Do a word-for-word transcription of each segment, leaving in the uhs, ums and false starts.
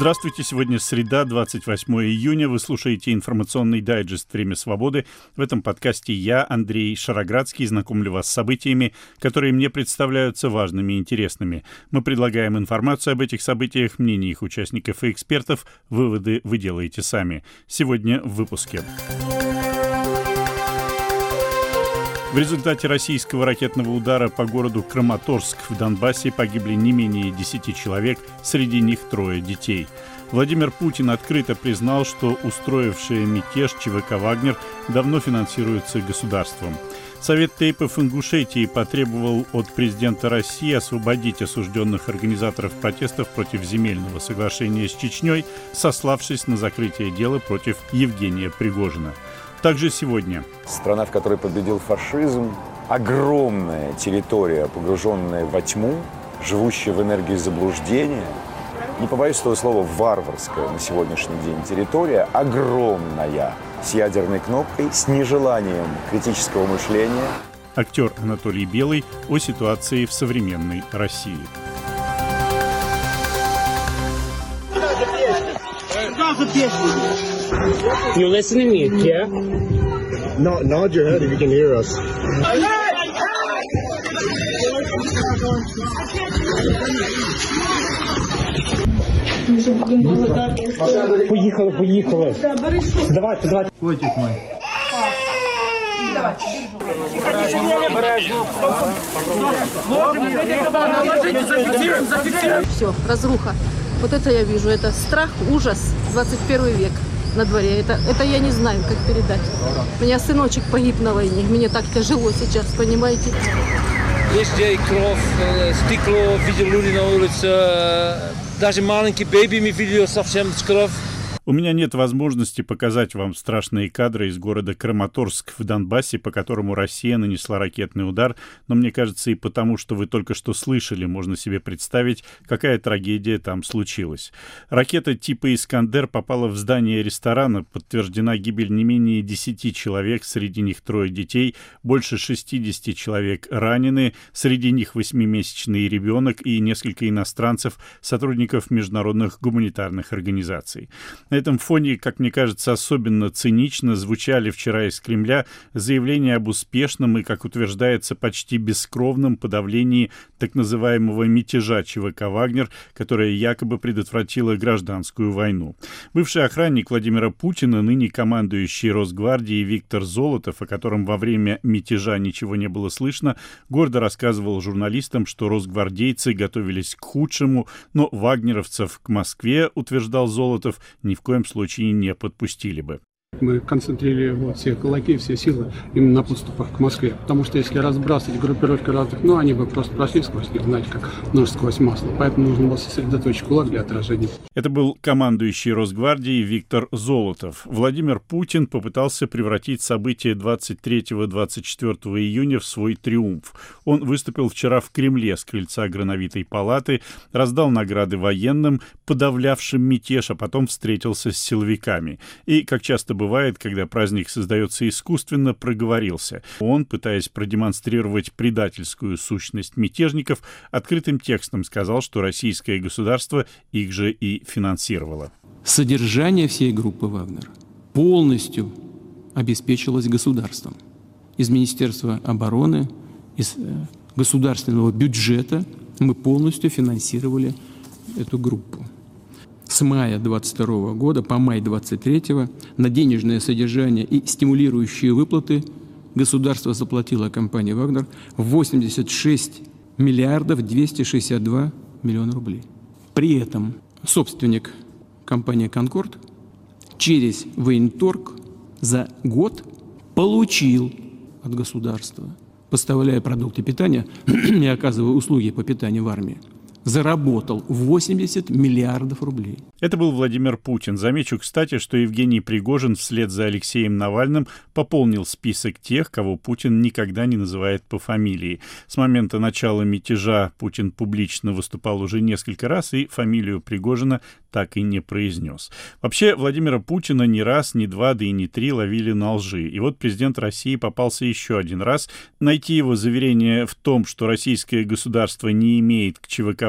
Здравствуйте, сегодня среда, двадцать восьмое июня. Вы слушаете информационный дайджест «Время свободы». В этом подкасте я, Андрей Шароградский, знакомлю вас с событиями, которые мне представляются важными и интересными. Мы предлагаем информацию об этих событиях, мнения их участников и экспертов. Выводы вы делаете сами. Сегодня в выпуске. В результате российского ракетного удара по городу Краматорск в Донбассе погибли не менее десяти человек, среди них трое детей. Владимир Путин открыто признал, что устроившие мятеж ЧВК «Вагнер» давно финансируется государством. Совет тейпов Ингушетии потребовал от президента России освободить осужденных организаторов протестов против земельного соглашения с Чечней, сославшись на закрытие дела против Евгения Пригожина. Также сегодня. Страна, в которой победил фашизм, огромная территория, погруженная во тьму, живущая в энергии заблуждения, не побоюсь этого слова, варварская на сегодняшний день территория, огромная, с ядерной кнопкой, с нежеланием критического мышления. Актер Анатолий Белый о ситуации в современной России. You listening to me, yeah? No, nod your head if you can hear us. Поїхали, поїхали. Давайте, давайте. Котик мой. Все, разруха. Вот это я вижу, это страх, ужас, двадцать первый век на дворе. Это, это я не знаю, как передать. У меня сыночек погиб на войне, мне так тяжело сейчас, понимаете? Везде кровь, стекло, видел люди на улице, даже маленький бэби мы видели совсем с кровью. У меня нет возможности показать вам страшные кадры из города Краматорск в Донбассе, по которому Россия нанесла ракетный удар, но мне кажется, и потому, что вы только что слышали, можно себе представить, какая трагедия там случилась. Ракета типа «Искандер» попала в здание ресторана, подтверждена гибель не менее десяти человек, среди них трое детей, больше шестидесяти человек ранены, среди них восьмимесячный ребенок и несколько иностранцев, сотрудников международных гуманитарных организаций. На этом фоне, как мне кажется, особенно цинично звучали вчера из Кремля заявления об успешном и, как утверждается, почти бескровном подавлении так называемого мятежа ЧВК «Вагнер», которая якобы предотвратила гражданскую войну. Бывший охранник Владимира Путина, ныне командующий Росгвардией Виктор Золотов, о котором во время мятежа ничего не было слышно, гордо рассказывал журналистам, что росгвардейцы готовились к худшему, но вагнеровцев к Москве, утверждал Золотов, ни в В коем случае не подпустили бы. Мы концентрировали вот, все кулаки, все силы именно на подступах к Москве. Потому что если разбрасывать группировки разных, ну, они бы просто прошли сквозь них, знаете, как нож сквозь масло. Поэтому нужно было сосредоточить кулак для отражения. Это был командующий Росгвардией Виктор Золотов. Владимир Путин попытался превратить события двадцать третьего — двадцать четвёртого июня в свой триумф. Он выступил вчера в Кремле с крыльца Грановитой палаты, раздал награды военным, подавлявшим мятеж, а потом встретился с силовиками. И, как часто бывает, когда праздник создается искусственно, проговорился. Он, пытаясь продемонстрировать предательскую сущность мятежников, открытым текстом сказал, что российское государство их же и финансировало. Содержание всей группы «Вагнер» полностью обеспечилось государством. Из Министерства обороны, из государственного бюджета мы полностью финансировали эту группу. С мая двадцать второго года по май двадцать третьего на денежное содержание и стимулирующие выплаты государство заплатило компании «Вагнер» восемьдесят шесть миллиардов двести шестьдесят два миллиона рублей. При этом собственник компании «Конкорд» через военторг за год получил от государства, поставляя продукты питания и оказывая услуги по питанию в армии, заработал восемьдесят миллиардов рублей. Это был Владимир Путин. Замечу, кстати, что Евгений Пригожин вслед за Алексеем Навальным пополнил список тех, кого Путин никогда не называет по фамилии. С момента начала мятежа Путин публично выступал уже несколько раз и фамилию Пригожина так и не произнес. Вообще, Владимира Путина ни раз, ни два, да и ни три ловили на лжи. И вот президент России попался еще один раз. Найти его заверение в том, что российское государство не имеет к ЧВК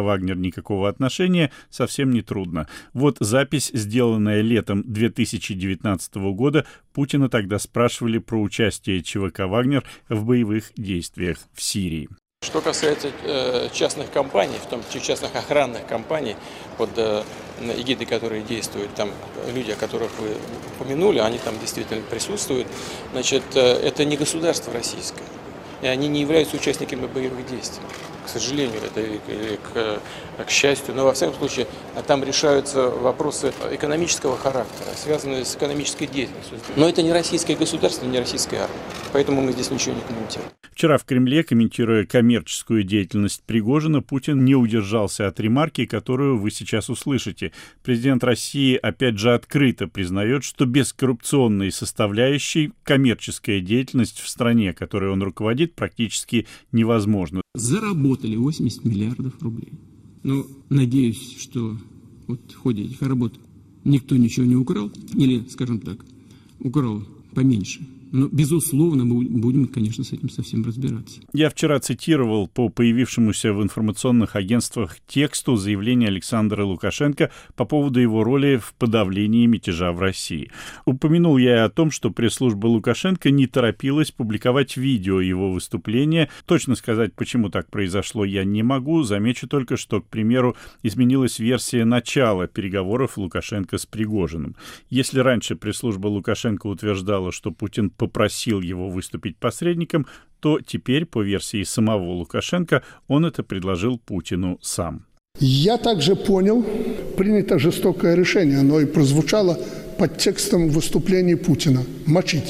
«Вагнер» никакого отношения, совсем нетрудно. Вот запись, сделанная летом две тысячи девятнадцатого года. Путина тогда спрашивали про участие ЧВК «Вагнер» в боевых действиях в Сирии. Что касается э, частных компаний, в том числе частных охранных компаний, под э, эгидой которой действуют там люди, о которых вы упомянули, они там действительно присутствуют, значит, э, это не государство российское, и они не являются участниками боевых действий. К сожалению, это или к, к счастью, но во всяком случае там решаются вопросы экономического характера, связанные с экономической деятельностью. Но это не российское государство, не российская армия, поэтому мы здесь ничего не комментируем. Вчера в Кремле, комментируя коммерческую деятельность Пригожина, Путин не удержался от ремарки, которую вы сейчас услышите. Президент России опять же открыто признает, что без коррупционной составляющей коммерческая деятельность в стране, которой он руководит, практически невозможна. Заработали восемьдесят миллиардов рублей. Но надеюсь, что вот в ходе этих работ никто ничего не украл, или, скажем так, украл поменьше. Но, безусловно, мы будем, конечно, с этим совсем разбираться. Я вчера цитировал по появившемуся в информационных агентствах тексту заявление Александра Лукашенко по поводу его роли в подавлении мятежа в России. Упомянул я и о том, что пресс-служба Лукашенко не торопилась публиковать видео его выступления. Точно сказать, почему так произошло, я не могу. Замечу только, что, к примеру, изменилась версия начала переговоров Лукашенко с Пригожиным. Если раньше пресс-служба Лукашенко утверждала, что Путин попросил его выступить посредником, то теперь, по версии самого Лукашенко, он это предложил Путину сам. Я также понял, принято жестокое решение, оно и прозвучало под текстом выступлений Путина – мочить.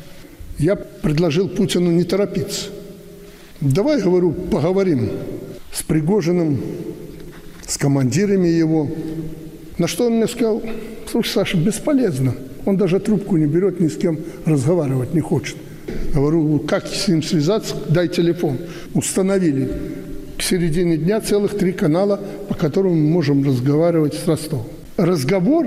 Я предложил Путину не торопиться. Давай, говорю, поговорим с Пригожиным, с командирами его. На что он мне сказал: слушай, Саша, бесполезно. Он даже трубку не берет, ни с кем разговаривать не хочет. Говорю, как с ним связаться? Дай телефон. Установили к середине дня целых три канала, по которым мы можем разговаривать с Ростовом. Разговор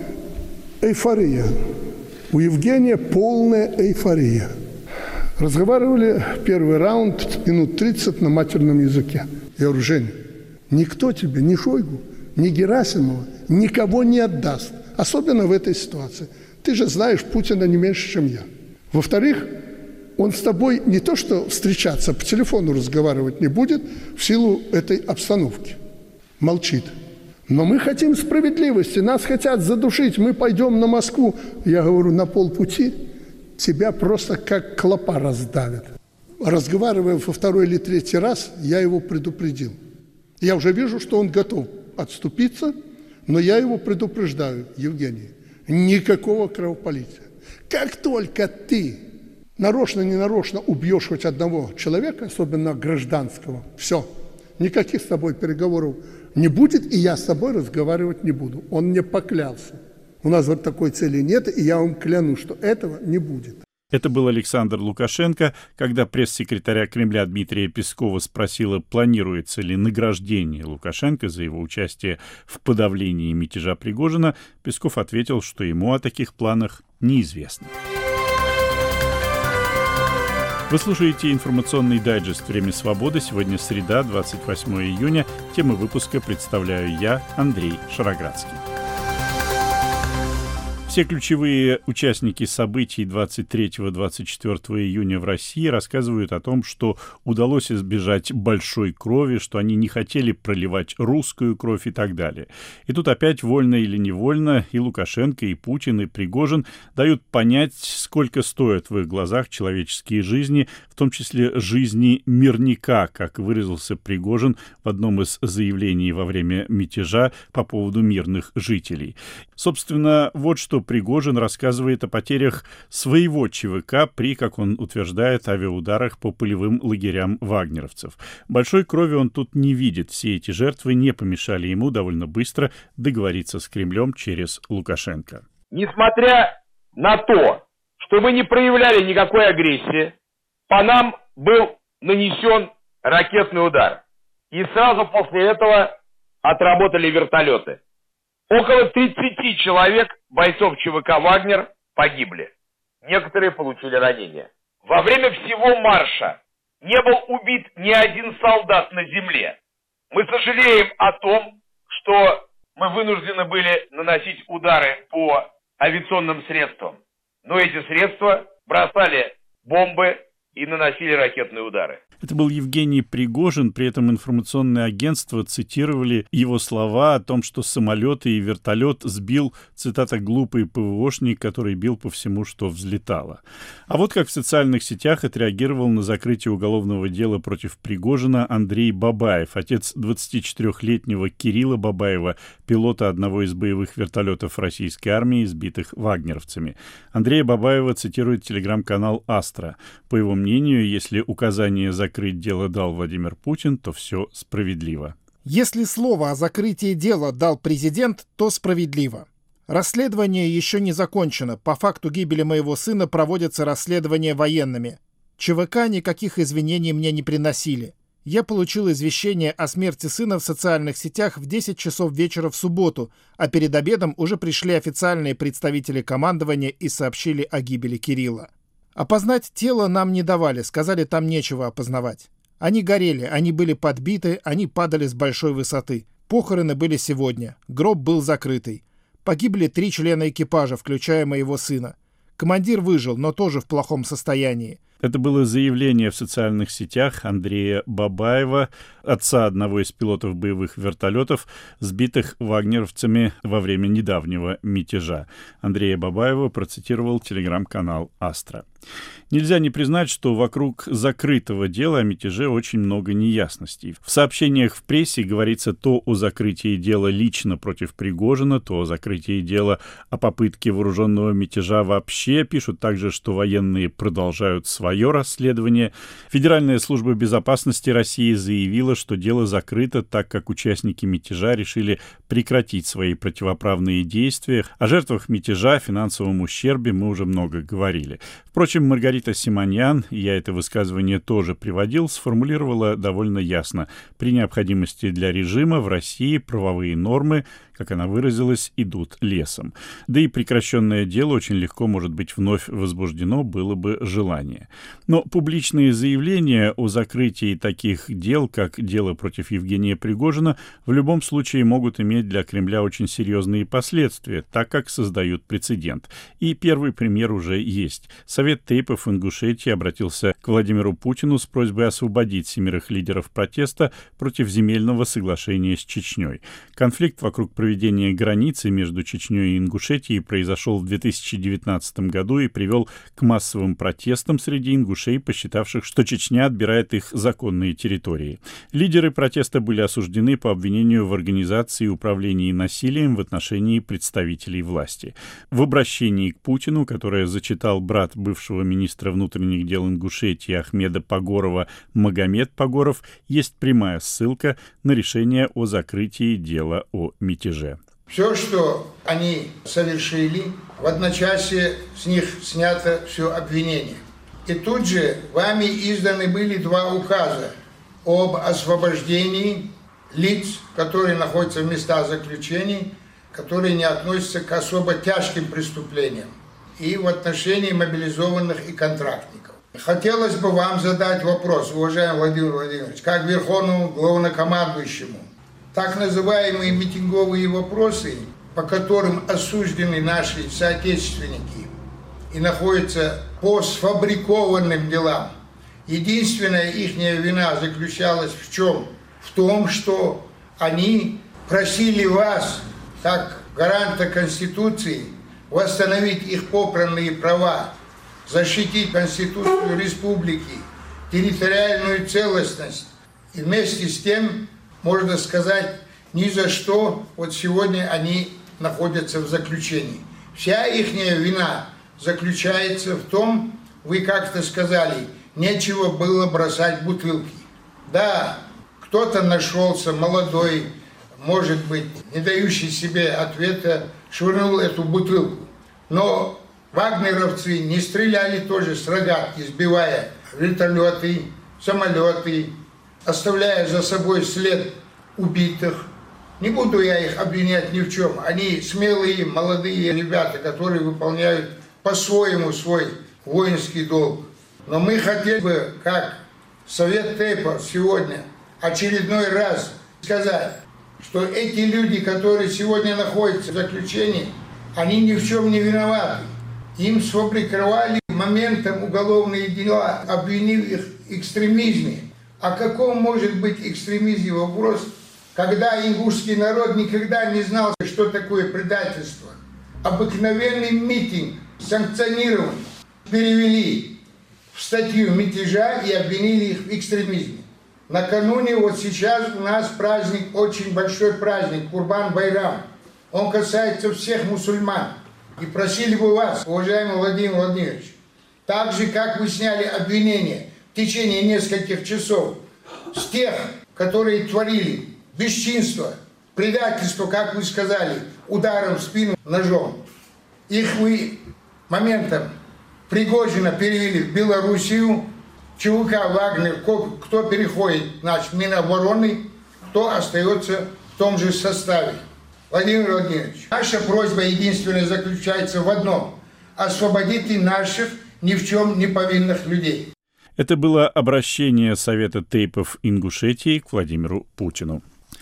– эйфория. У Евгения полная эйфория. Разговаривали первый раунд минут тридцать на матерном языке. Я говорю: Женя, никто тебе, ни Шойгу, ни Герасимова, никого не отдаст. Особенно в этой ситуации. Ты же знаешь Путина не меньше, чем я. Во-вторых, он с тобой не то что встречаться, по телефону разговаривать не будет в силу этой обстановки. Молчит. Но мы хотим справедливости, нас хотят задушить, мы пойдем на Москву. Я говорю, на полпути тебя просто как клопа раздавят. Разговаривая во второй или третий раз, я его предупредил. Я уже вижу, что он готов отступиться, но я его предупреждаю: Евгений, никакого кровопролития. Как только ты нарочно-ненарочно убьешь хоть одного человека, особенно гражданского, все, никаких с тобой переговоров не будет, и я с тобой разговаривать не буду. Он мне поклялся. У нас вот такой цели нет, и я вам клянусь, что этого не будет. Это был Александр Лукашенко, когда пресс-секретаря Кремля Дмитрия Пескова спросила, планируется ли награждение Лукашенко за его участие в подавлении мятежа Пригожина. Песков ответил, что ему о таких планах неизвестно. Вы слушаете информационный дайджест «Время свободы». Сегодня среда, двадцать восьмого июня. Темы выпуска представляю я, Андрей Шароградский. Все ключевые участники событий двадцать третьего — двадцать четвёртого июня в России рассказывают о том, что удалось избежать большой крови, что они не хотели проливать русскую кровь и так далее. И тут опять, вольно или невольно, и Лукашенко, и Путин, и Пригожин дают понять, сколько стоят в их глазах человеческие жизни, в том числе жизни мирника, как выразился Пригожин в одном из заявлений во время мятежа по поводу мирных жителей. Собственно, вот что Пригожин рассказывает о потерях своего ЧВК при, как он утверждает, авиаударах по полевым лагерям вагнеровцев. Большой крови он тут не видит. Все эти жертвы не помешали ему довольно быстро договориться с Кремлем через Лукашенко. Несмотря на то, что мы не проявляли никакой агрессии, по нам был нанесен ракетный удар. И сразу после этого отработали вертолеты. Около тридцати человек, бойцов ЧВК «Вагнер», погибли. Некоторые получили ранения. Во время всего марша не был убит ни один солдат на земле. Мы сожалеем о том, что мы вынуждены были наносить удары по авиационным средствам. Но эти средства бросали бомбы и наносили ракетные удары. Это был Евгений Пригожин, при этом информационные агентства цитировали его слова о том, что самолет и вертолет сбил, цитата, «глупый ПВОшник, который бил по всему, что взлетало». А вот как в социальных сетях отреагировал на закрытие уголовного дела против Пригожина Андрей Бабаев, отец двадцатичетырёхлетнего Кирилла Бабаева, пилота одного из боевых вертолетов российской армии, сбитых вагнеровцами. Андрея Бабаева цитирует телеграм-канал «Астра». По его мнению, если указание закрыть дело дал Владимир Путин, то все справедливо. Если слово о закрытии дела дал президент, то справедливо. Расследование еще не закончено. По факту гибели моего сына проводятся расследования военными. ЧВК никаких извинений мне не приносили. Я получил извещение о смерти сына в социальных сетях в десять часов вечера в субботу, а перед обедом уже пришли официальные представители командования и сообщили о гибели Кирилла. Опознать тело нам не давали, сказали, там нечего опознавать. Они горели, они были подбиты, они падали с большой высоты. Похороны были сегодня, гроб был закрытый. Погибли три члена экипажа, включая моего сына. Командир выжил, но тоже в плохом состоянии. Это было заявление в социальных сетях Андрея Бабаева, отца одного из пилотов боевых вертолетов, сбитых вагнеровцами во время недавнего мятежа. Андрея Бабаева процитировал телеграм-канал «Астра». Нельзя не признать, что вокруг закрытого дела о мятеже очень много неясностей. В сообщениях в прессе говорится то о закрытии дела лично против Пригожина, то о закрытии дела о попытке вооруженного мятежа вообще. Пишут также, что военные продолжают свое расследование. Федеральная служба безопасности России заявила, что дело закрыто, так как участники мятежа решили прекратить свои противоправные действия. О жертвах мятежа, о финансовом ущербе мы уже много говорили. Впрочем, Маргарита Симоньян, я это высказывание тоже приводил, сформулировала довольно ясно. При необходимости для режима в России правовые нормы, как она выразилась, идут лесом. Да и прекращенное дело очень легко может быть вновь возбуждено, было бы желание. Но публичные заявления о закрытии таких дел, как дело против Евгения Пригожина, в любом случае могут иметь для Кремля очень серьезные последствия, так как создают прецедент. И первый пример уже есть. Совет тейпов Ингушетии обратился к Владимиру Путину с просьбой освободить семерых лидеров протеста против земельного соглашения с Чечней. Конфликт вокруг проведения границы между Чечней и Ингушетией произошел в две тысячи девятнадцатом году и привел к массовым протестам среди ингушей, посчитавших, что Чечня отбирает их законные территории. Лидеры протеста были осуждены по обвинению в организации и управлении насилием в отношении представителей власти. В обращении к Путину, которое зачитал брат бывшего министра внутренних дел Ингушетии Ахмеда Погорова Магомед Погоров, есть прямая ссылка на решение о закрытии дела о мятеже. Все, что они совершили, в одночасье с них снято все обвинение. И тут же вами изданы были два указа об освобождении лиц, которые находятся в местах заключений, которые не относятся к особо тяжким преступлениям, и в отношении мобилизованных и контрактников. Хотелось бы вам задать вопрос, уважаемый Владимир Владимирович, как верховному главнокомандующему. Так называемые митинговые вопросы, по которым осуждены наши соотечественники и находятся по сфабрикованным делам, единственная их вина заключалась в чем? В том, что они просили вас, как гаранта Конституции, восстановить их попранные права, защитить Конституцию Республики, территориальную целостность. И вместе с тем, можно сказать, ни за что вот сегодня они находятся в заключении. Вся их вина заключается в том, вы как-то сказали, нечего было бросать бутылки. Да, кто-то нашелся, молодой, может быть, не дающий себе ответа, швырнул эту бутылку. Но вагнеровцы не стреляли тоже с рогатки, сбивая вертолеты, самолеты, оставляя за собой след убитых. Не буду я их обвинять ни в чем. Они смелые, молодые ребята, которые выполняют по-своему свой воинский долг. Но мы хотели бы, как Совет тейпов сегодня, очередной раз сказать, что эти люди, которые сегодня находятся в заключении, они ни в чем не виноваты. Им сфабриковали моментом уголовные дела, обвинив их в экстремизме. О каком может быть экстремизме вопрос, когда ингушский народ никогда не знал, что такое предательство? Обыкновенный митинг, санкционированный, перевели в статью мятежа и обвинили их в экстремизме. Накануне, вот сейчас у нас праздник, очень большой праздник, Курбан-Байрам. Он касается всех мусульман. И просили бы вас, уважаемый Владимир Владимирович, так же, как вы сняли обвинения в течение нескольких часов с тех, которые творили бесчинство, предательство, как вы сказали, ударом в спину ножом. Их вы моментом Пригожина перевели в Белоруссию, ЧВК «Вагнер», кто переходит, значит, Минобороны, кто остается в том же составе. Владимир Владимирович, наша просьба единственная заключается в одном – освободите наших ни в чем не повинных людей. Это было обращение Совета тейпов Ингушетии к Владимиру Путину.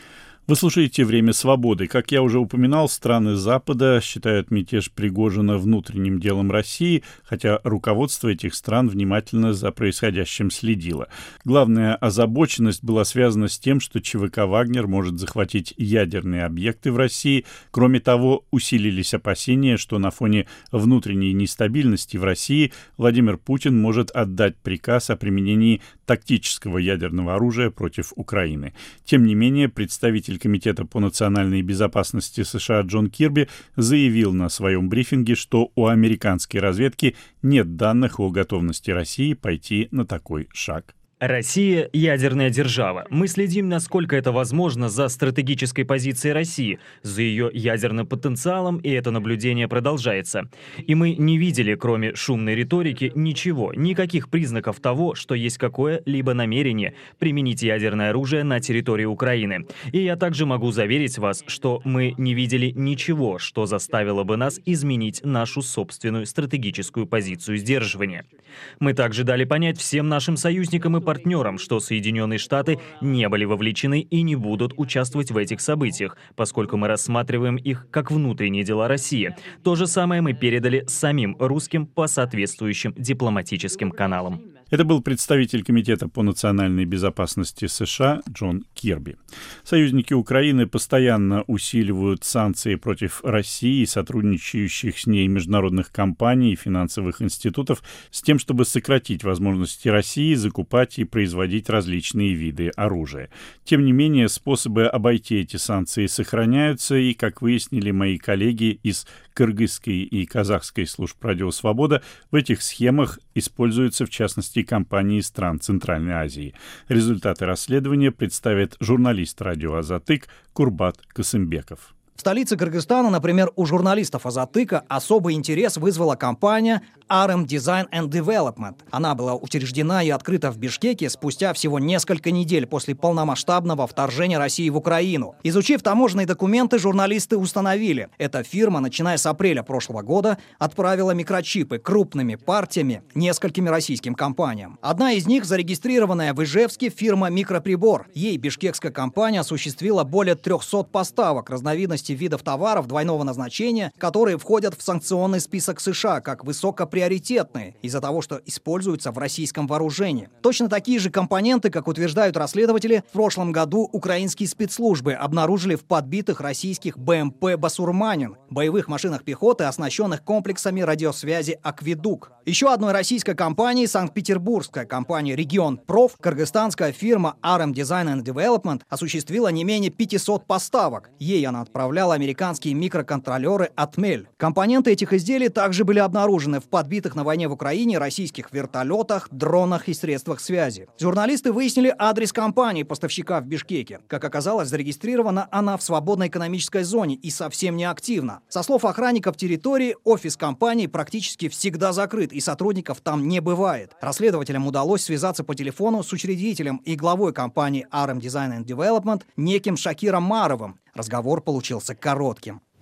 Вы слушаете «Время свободы». Как я уже упоминал, страны Запада считают мятеж Пригожина внутренним делом России, хотя руководство этих стран внимательно за происходящим следило. Главная озабоченность была связана с тем, что ЧВК «Вагнер» может захватить ядерные объекты в России. Кроме того, усилились опасения, что на фоне внутренней нестабильности в России Владимир Путин может отдать приказ о применении тактического ядерного оружия против Украины. Тем не менее, представитель Комитета по национальной безопасности США Джон Кирби заявил на своем брифинге, что у американской разведки нет данных о готовности России пойти на такой шаг. Россия – ядерная держава. Мы следим, насколько это возможно, за стратегической позицией России, за ее ядерным потенциалом, и это наблюдение продолжается. И мы не видели, кроме шумной риторики, ничего, никаких признаков того, что есть какое-либо намерение применить ядерное оружие на территории Украины. И я также могу заверить вас, что мы не видели ничего, что заставило бы нас изменить нашу собственную стратегическую позицию сдерживания. Мы также дали понять всем нашим союзникам и партнерам, что Соединенные Штаты не были вовлечены и не будут участвовать в этих событиях, поскольку мы рассматриваем их как внутренние дела России. То же самое мы передали самим русским по соответствующим дипломатическим каналам. Это был представитель Комитета по национальной безопасности США Джон Кирби. Союзники Украины постоянно усиливают санкции против России и сотрудничающих с ней международных компаний и финансовых институтов с тем, чтобы сократить возможности России закупать и производить различные виды оружия. Тем не менее, способы обойти эти санкции сохраняются, и, как выяснили мои коллеги из кыргызской и казахской служб «Радио Свобода», в этих схемах используются, в частности, компании стран Центральной Азии. Результаты расследования представит журналист радио «Азатык» Курбат Касымбеков. В столице Кыргызстана, например, у журналистов «Азатыка» особый интерес вызвала компания ар эм Design and Development. Она была учреждена и открыта в Бишкеке спустя всего несколько недель после полномасштабного вторжения России в Украину. Изучив таможенные документы, журналисты установили, эта фирма, начиная с апреля прошлого года, отправила микрочипы крупными партиями нескольким российским компаниям. Одна из них, зарегистрированная в Ижевске, фирма «Микроприбор». Ей бишкекская компания осуществила более трехсот поставок разновидностей видов товаров двойного назначения, которые входят в санкционный список США как высокоприоритетные из-за того, что используются в российском вооружении. Точно такие же компоненты, как утверждают расследователи, в прошлом году украинские спецслужбы обнаружили в подбитых российских бэ эм пэ «Басурманин», боевых машинах пехоты, оснащенных комплексами радиосвязи «Акведук». Еще одной российской компанией, санкт-петербургская компания «Регион Проф», кыргызстанская фирма ар эм Design and Development осуществила не менее пятисот поставок. Ей она отправляла американские микроконтролеры «Атмель». Компоненты этих изделий также были обнаружены в подбитых на войне в Украине российских вертолетах, дронах и средствах связи. Журналисты выяснили адрес компании-поставщика в Бишкеке. Как оказалось, зарегистрирована она в свободной экономической зоне и совсем не активна. Со слов охранников территории, офис компании практически всегда закрыт, и сотрудников там не бывает. Расследователям удалось связаться по телефону с учредителем и главой компании ар эм Design and Development неким Шакиром Маровым. Разговор получился коротким.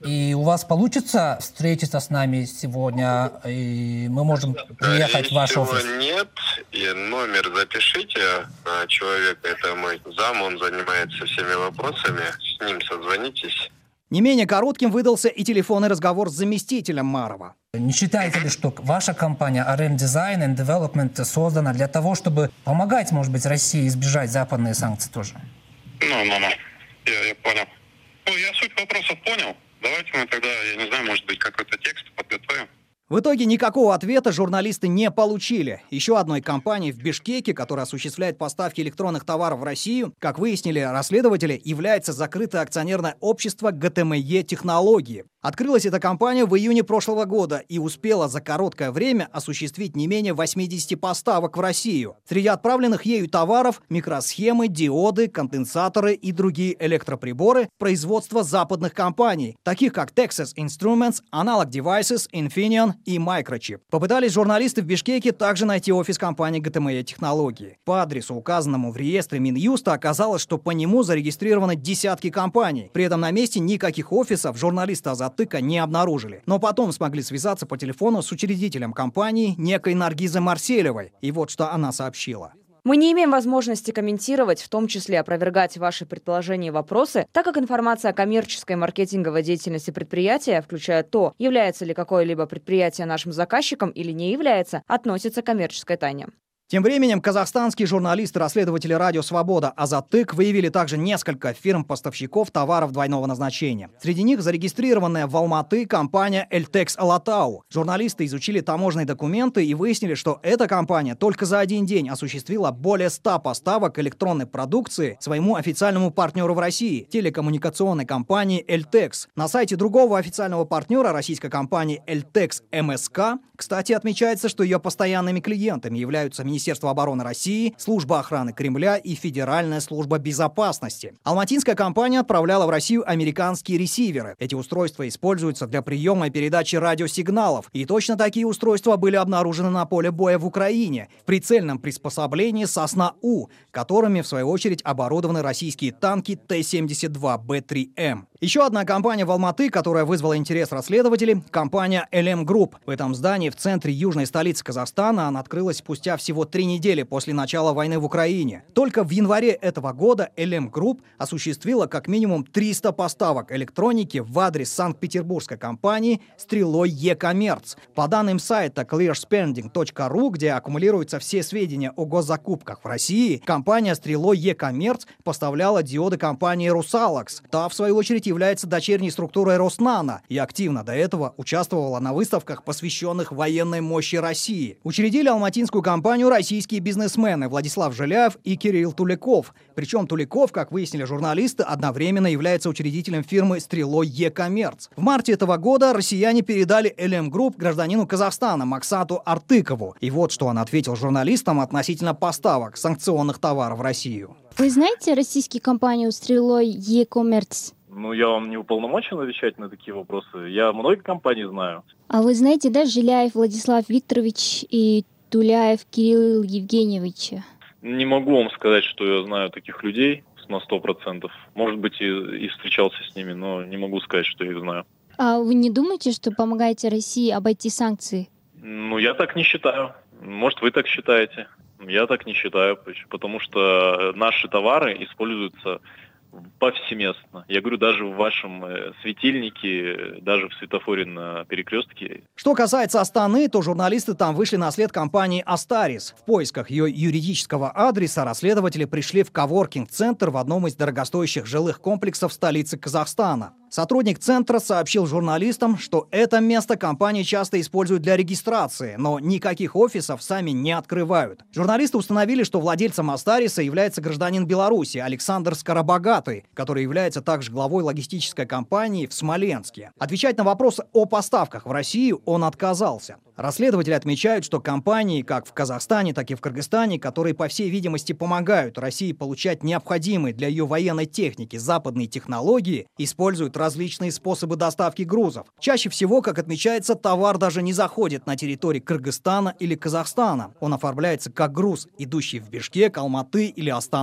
И у вас получится встретиться с нами сегодня, и мы можем приехать в ваш офис? Нет, и номер запишите. Человек, это мой зам, он занимается всеми вопросами. С ним созвонитесь. Не менее коротким выдался и телефонный разговор с заместителем Марова. Не считаете ли, что ваша компания ар эм Design and Development создана для того, чтобы помогать, может быть, России избежать западные санкции тоже? Ну, ну, ну. Я, я понял. Ну, я суть вопросов понял. Давайте мы тогда, я не знаю, может быть, какой-то текст подготовим. В итоге никакого ответа журналисты не получили. Еще одной компанией в Бишкеке, которая осуществляет поставки электронных товаров в Россию, как выяснили расследователи, является закрытое акционерное общество гэ тэ эм е «Технологии». Открылась эта компания в июне прошлого года и успела за короткое время осуществить не менее восьмидесяти поставок в Россию. Среди отправленных ею товаров – микросхемы, диоды, конденсаторы и другие электроприборы производства западных компаний, таких как Texas Instruments, Analog Devices, Infineon и Microchip. Попытались журналисты в Бишкеке также найти офис компании гэ тэ эм е «Технологии». По адресу, указанному в реестре Минюста, оказалось, что по нему зарегистрированы десятки компаний. При этом на месте никаких офисов журналисты «Азатыка» не обнаружили. Но потом смогли связаться по телефону с учредителем компании, некой Наргизой Марселевой. И вот что она сообщила. Мы не имеем возможности комментировать, в том числе опровергать ваши предположения и вопросы, так как информация о коммерческой и маркетинговой деятельности предприятия, включая то, является ли какое-либо предприятие нашим заказчиком или не является, относится к коммерческой тайне. Тем временем казахстанские журналисты-расследователи «Радио Свобода» «Азатык» выявили также несколько фирм-поставщиков товаров двойного назначения. Среди них зарегистрированная в Алматы компания «Эльтекс Алатау». Журналисты изучили таможенные документы и выяснили, что эта компания только за один день осуществила более ста поставок электронной продукции своему официальному партнеру в России – телекоммуникационной компании «Эльтекс». На сайте другого официального партнера российской компании «Эльтекс эм эс ка», кстати, отмечается, что ее постоянными клиентами являются Министерство обороны России, Служба охраны Кремля и Федеральная служба безопасности. Алматинская компания отправляла в Россию американские ресиверы. Эти устройства используются для приема и передачи радиосигналов. И точно такие устройства были обнаружены на поле боя в Украине в прицельном приспособлении «Сосна-У», которыми, в свою очередь, оборудованы российские танки Т семьдесят два Б три М. Еще одна компания в Алматы, которая вызвала интерес расследователей – компания эл эм Group. В этом здании в центре южной столицы Казахстана она открылась спустя всего три недели после начала войны в Украине. Только в январе этого года эл эм Group осуществила как минимум триста поставок электроники в адрес санкт-петербургской компании «Стрелой Е-Коммерц». По данным сайта clear spending точка ру, где аккумулируются все сведения о госзакупках в России, компания «Стрелой Е-Коммерц» поставляла диоды компании «Русалакс». Та, в свою очередь, является дочерней структурой «Роснано» и активно до этого участвовала на выставках, посвященных военной мощи России. Учредили алматинскую компанию российские бизнесмены Владислав Жиляев и Кирилл Туликов. Причем Туликов, как выяснили журналисты, одновременно является учредителем фирмы «Стрелой Е-Коммерц». В марте этого года россияне передали эл эм Group гражданину Казахстана Максату Артыкову. И вот что он ответил журналистам относительно поставок санкционных товаров в Россию. Вы знаете российскую компанию «Стрелой Е-Коммерц»? Ну, я вам не уполномочен отвечать на такие вопросы. Я много компаний знаю. А вы знаете, да, Жиляев Владислав Викторович и Туляев Кирилл Евгеньевич? Не могу вам сказать, что я знаю таких людей на сто процентов. Может быть, и, и встречался с ними, но не могу сказать, что я их знаю. А вы не думаете, что помогаете России обойти санкции? Ну, я так не считаю. Может, вы так считаете. Я так не считаю, потому что наши товары используются повсеместно. Я говорю, даже в вашем светильнике, даже в светофоре на перекрестке. Что касается Астаны, то журналисты там вышли на след компании «Астарис». В поисках ее юридического адреса расследователи пришли в коворкинг-центр в одном из дорогостоящих жилых комплексов столицы Казахстана. Сотрудник центра сообщил журналистам, что это место компании часто используют для регистрации, но никаких офисов сами не открывают. Журналисты установили, что владельцем Астариса является гражданин Беларуси Александр Скоробогатый, который является также главой логистической компании в Смоленске. Отвечать на вопросы о поставках в Россию он отказался. Расследователи отмечают, что компании как в Казахстане, так и в Кыргызстане, которые, по всей видимости, помогают России получать необходимые для ее военной техники западные технологии, используют различные способы доставки грузов. Чаще всего, как отмечается, товар даже не заходит на территории Кыргызстана или Казахстана. Он оформляется как груз, идущий в Бишкек, Алматы или Астану,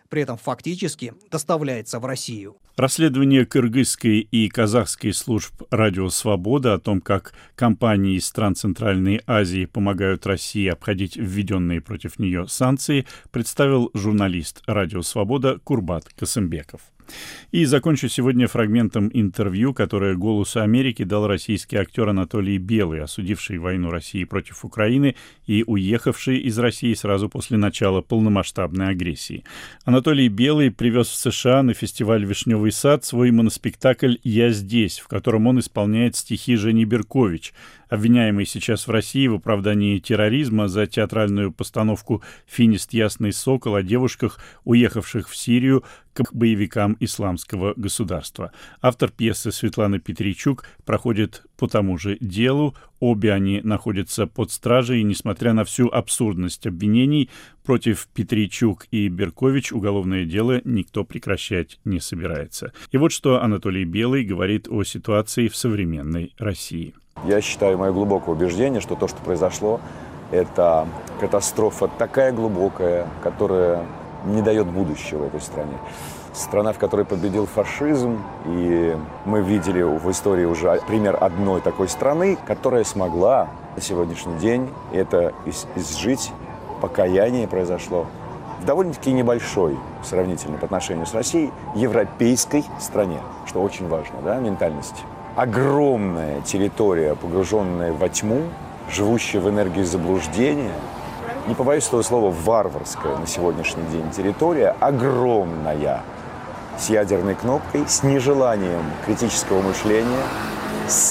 при этом фактически доставляется в Россию. Расследование кыргызской и казахской служб «Радио Свобода» о том, как компании из стран Центральной Азии помогают России обходить введенные против нее санкции, представил журналист «Радио Свобода» Курбат Касымбеков. И закончу сегодня фрагментом интервью, которое «Голосу Америки» дал российский актер Анатолий Белый, осудивший войну России против Украины и уехавший из России сразу после начала полномасштабной агрессии. Анатолий Белый привез в США на фестиваль «Вишневый сад» свой моноспектакль «Я здесь», в котором он исполняет стихи Жени Беркович, обвиняемый сейчас в России в оправдании терроризма за театральную постановку «Финист Ясный Сокол» о девушках, уехавших в Сирию к боевикам исламского государства. Автор пьесы Светлана Петричук проходит по тому же делу. Обе они находятся под стражей, и, несмотря на всю абсурдность обвинений, против Петричук и Беркович уголовное дело никто прекращать не собирается. И вот что Анатолий Белый говорит о ситуации в современной России. Я считаю, мое глубокое убеждение, что то, что произошло, это катастрофа такая глубокая, которая не дает будущего этой стране. Страна, в которой победил фашизм, и мы видели в истории уже пример одной такой страны, которая смогла на сегодняшний день это изжить, покаяние произошло в довольно-таки небольшой, сравнительно по отношению с Россией, европейской стране, что очень важно, да, ментальность. Огромная территория, погруженная во тьму, живущая в энергии заблуждения, не побоюсь этого слова, варварская на сегодняшний день территория, огромная, с ядерной кнопкой, с нежеланием критического мышления, с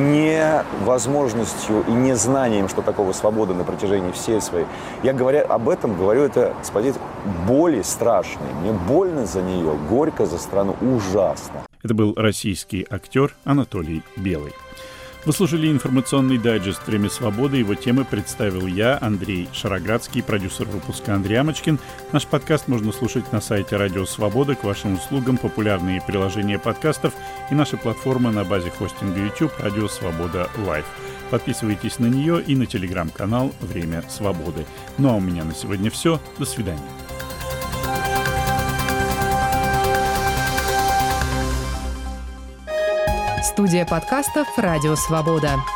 невозможностью и незнанием, что такое свобода на протяжении всей своей. Я, говоря об этом, говорю это, господи, боли страшные. Мне больно за нее, горько за страну, ужасно. Это был российский актер Анатолий Белый. Вы слушали информационный дайджест «Время свободы». Его темы представил я, Андрей Шароградский, продюсер выпуска Андрей Амочкин. Наш подкаст можно слушать на сайте «Радио Свобода». К вашим услугам популярные приложения подкастов и наша платформа на базе хостинга YouTube «Радио Свобода Лайв». Подписывайтесь на нее и на телеграм-канал «Время свободы». Ну а у меня на сегодня все. До свидания. Студия подкастов «Радио Свобода».